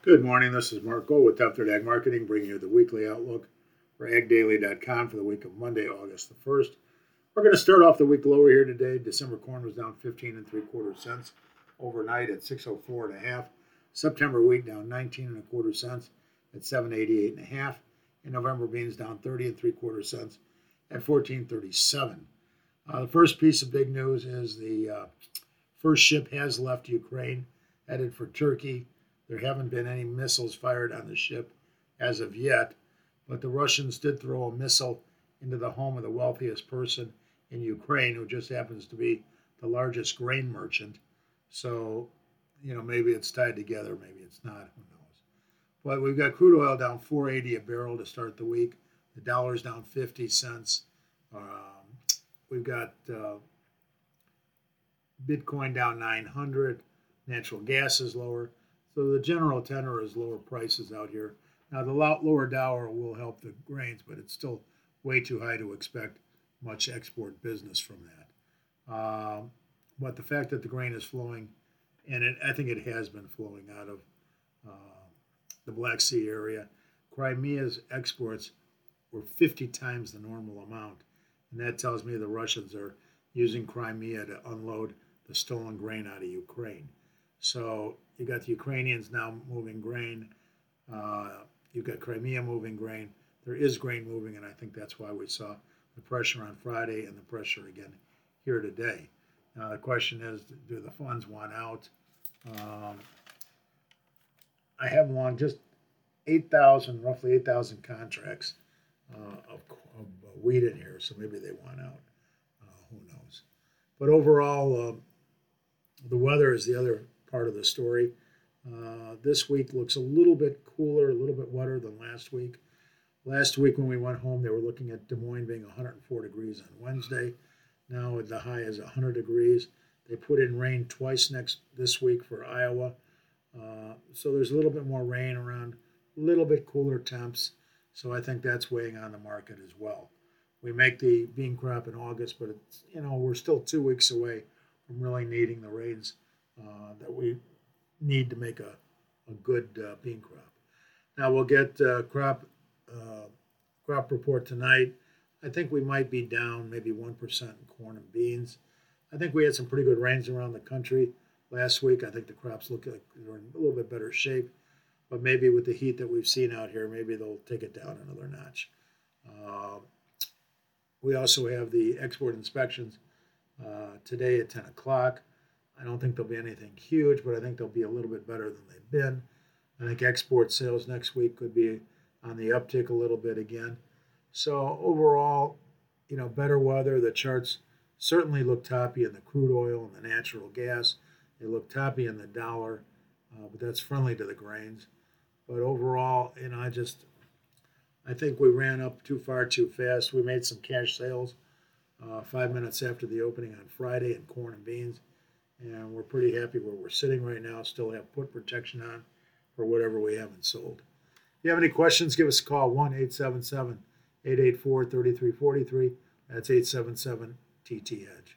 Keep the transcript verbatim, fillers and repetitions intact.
Good morning. This is Marco with Top Third Ag Marketing, bringing you the weekly outlook for ag daily dot com for the week of Monday, August the first. We're going to start off the week lower here today. December corn was down fifteen and three quarter cents overnight at six oh four and a half. September wheat down nineteen and a quarter cents at seven eighty-eight and a half. And November beans down thirty and three quarter cents at fourteen thirty-seven. Uh, the first piece of big news is the uh, first ship has left Ukraine, headed for Turkey. There haven't been any missiles fired on the ship as of yet, but the Russians did throw a missile into the home of the wealthiest person in Ukraine, who just happens to be the largest grain merchant. So, you know, maybe it's tied together, maybe it's not, who knows. But we've got crude oil down four eighty a barrel to start the week. The dollar's down fifty cents. Um, we've got uh, Bitcoin down nine hundred. Natural gas is lower. So the general tenor is lower prices out here. Now, the lower dollar will help the grains, but it's still way too high to expect much export business from that. Um, but the fact that the grain is flowing, and it, I think it has been flowing out of uh, the Black Sea area. Crimea's exports were fifty times the normal amount, and that tells me the Russians are using Crimea to unload the stolen grain out of Ukraine. So you got the Ukrainians now moving grain. Uh, you've got Crimea moving grain. There is grain moving, and I think that's why we saw the pressure on Friday and the pressure again here today. Now the question is, do the funds want out? Um, I have long just eight thousand, roughly eight thousand contracts uh, of, of wheat in here, so maybe they want out. Uh, who knows? But overall, uh, the weather is the other part of the story. Uh, this week looks a little bit cooler, a little bit wetter than last week. Last week when we went home, they were looking at Des Moines being one hundred four degrees on Wednesday. Now the high is one hundred degrees. They put in rain twice next this week for Iowa. Uh, so there's a little bit more rain around, a little bit cooler temps. So I think that's weighing on the market as well. We make the bean crop in August, but it's, you know, we're still two weeks away from really needing the rains uh, that we need to make a, a good uh, bean crop. Now we'll get uh, crop uh, crop report tonight. I think we might be down maybe one percent in corn and beans. I think we had some pretty good rains around the country last week. I think the crops look like they're in a little bit better shape, but maybe with the heat that we've seen out here, maybe they'll take it down another notch. Uh, we also have the export inspections uh, today at ten o'clock. I don't think there'll be anything huge, but I think they'll be a little bit better than they've been. I think export sales next week could be on the uptick a little bit again. So overall, you know, better weather. The charts certainly look toppy in the crude oil and the natural gas. They look toppy in the dollar, uh, but that's friendly to the grains. But overall, you know, I just, I think we ran up too far too fast. We made some cash sales uh, five minutes after the opening on Friday in corn and beans. And we're pretty happy where we're sitting right now. Still have put protection on for whatever we haven't sold. If you have any questions, give us a call, one eight seven seven, eight eight four, three three four three. That's eight seven seven T T Edge.